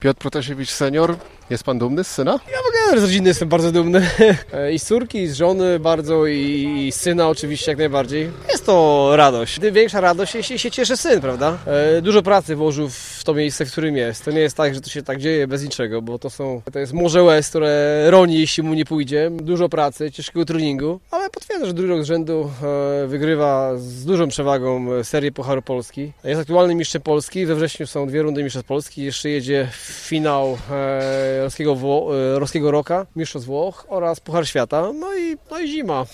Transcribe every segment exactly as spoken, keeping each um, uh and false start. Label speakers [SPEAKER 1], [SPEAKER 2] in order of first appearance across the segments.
[SPEAKER 1] Piotr Protasiewicz senior, jest pan dumny z syna?
[SPEAKER 2] Ja w ogóle z rodziny jestem bardzo dumny. I z córki, i z żony bardzo, i z syna oczywiście jak najbardziej. Jest to radość. Tym większa radość, jeśli się cieszy syn, prawda? Dużo pracy włożył w to miejsce, w którym jest. To nie jest tak, że to się tak dzieje bez niczego, bo to są, to jest morze łez, które roni, jeśli mu nie pójdzie. Dużo pracy, ciężkiego treningu, ale potwierdza, że drugi rok z rzędu wygrywa z dużą przewagą serię Pucharu Polski. Jest aktualnym mistrzem Polski, we wrześniu są dwie rundy mistrzostw Polski, jeszcze jedzie finał Rolskiego, Wło- Rolskiego Roka, Mistrzostw Włoch oraz Puchar Świata, no i, no i zima.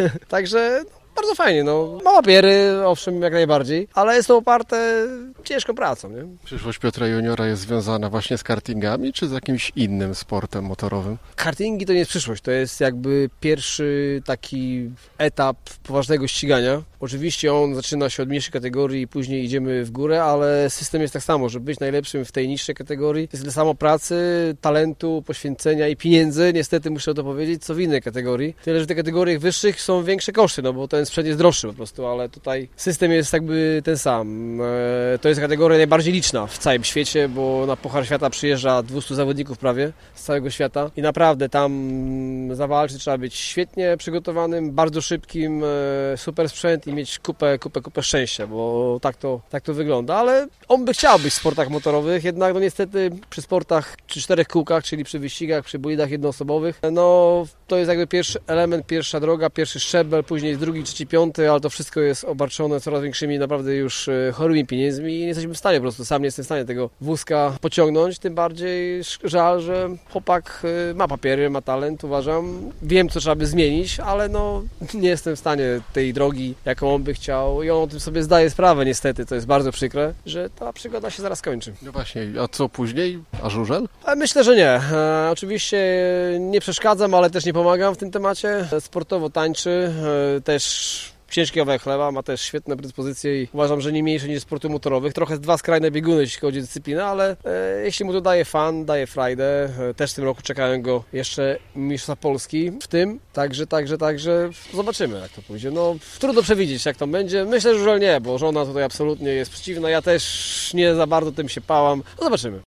[SPEAKER 2] Także bardzo fajnie, no. Ma papiery, owszem, jak najbardziej, ale jest to oparte ciężką pracą, nie?
[SPEAKER 1] Przyszłość Piotra Juniora jest związana właśnie z kartingami, czy z jakimś innym sportem motorowym?
[SPEAKER 2] Kartingi to nie jest przyszłość, to jest jakby pierwszy taki etap poważnego ścigania. Oczywiście on zaczyna się od mniejszej kategorii i później idziemy w górę, ale system jest tak samo, żeby być najlepszym w tej niższej kategorii. Jest tyle samo pracy, talentu, poświęcenia i pieniędzy, niestety muszę to powiedzieć, co w innej kategorii. Tyle, że w tych kategoriach wyższych są większe koszty, no bo ten sprzęt jest droższy po prostu, ale tutaj system jest jakby ten sam. To jest kategoria najbardziej liczna w całym świecie, bo na Puchar Świata przyjeżdża dwieście zawodników prawie z całego świata i naprawdę tam zawalczyć trzeba być świetnie przygotowanym, bardzo szybkim, super sprzęt i mieć kupę, kupę, kupę szczęścia, bo tak to, tak to wygląda, ale on by chciał być w sportach motorowych, jednak no niestety przy sportach przy czterech kółkach, czyli przy wyścigach, przy bolidach jednoosobowych, no to jest jakby pierwszy element, pierwsza droga, pierwszy szczebel, później jest drugi, trzeci, piąty, ale to wszystko jest obarczone coraz większymi naprawdę już chorymi pieniędzmi i nie jesteśmy w stanie po prostu, sam nie jestem w stanie tego wózka pociągnąć, tym bardziej żal, że chłopak ma papiery, ma talent, uważam, wiem co trzeba by zmienić, ale no nie jestem w stanie tej drogi, jaką on by chciał i on o tym sobie zdaje sprawę niestety, to jest bardzo przykre, że ta przygoda się zaraz kończy.
[SPEAKER 1] No właśnie, a co później? A żużel?
[SPEAKER 2] Myślę, że nie. E, oczywiście nie przeszkadzam, ale też nie pomagam w tym temacie. Sportowo tańczy, e, też ciężki kawałek chleba, ma też świetne predyspozycje i uważam, że nie mniejsze niż sportów motorowych. Trochę dwa skrajne bieguny, jeśli chodzi o dyscyplinę, ale e, jeśli mu to daje fan, daje frajdę, e, też w tym roku czekają go jeszcze Mistrzostwa Polski w tym, także, także, także zobaczymy jak to pójdzie. No trudno przewidzieć jak to będzie. Myślę, że nie, bo żona tutaj absolutnie jest przeciwna, ja też nie za bardzo tym się pałam. No zobaczymy.